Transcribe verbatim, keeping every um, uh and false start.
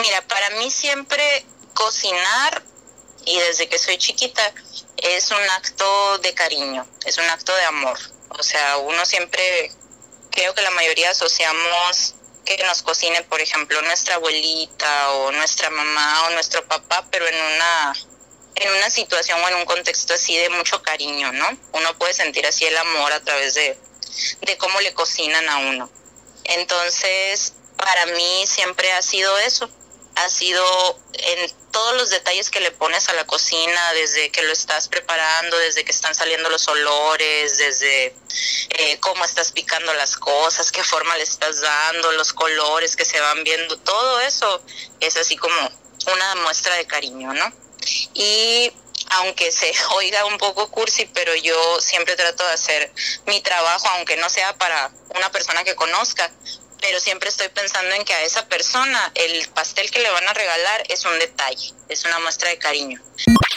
Mira, para mí siempre cocinar, y desde que soy chiquita, es un acto de cariño, es un acto de amor. O sea, uno siempre, creo que la mayoría asociamos que nos cocine, por ejemplo, nuestra abuelita o nuestra mamá o nuestro papá, pero en una en una situación o en un contexto así de mucho cariño, ¿no? Uno puede sentir así el amor a través de, de cómo le cocinan a uno. Entonces, para mí siempre ha sido eso, ha sido en todos los detalles que le pones a la cocina, desde que lo estás preparando, desde que están saliendo los olores, desde eh, cómo estás picando las cosas, qué forma le estás dando, los colores que se van viendo, todo eso es así como una muestra de cariño, ¿no? Y aunque se oiga un poco cursi, pero yo siempre trato de hacer mi trabajo, aunque no sea para una persona que conozca, pero siempre estoy pensando en que a esa persona el pastel que le van a regalar es un detalle, es una muestra de cariño.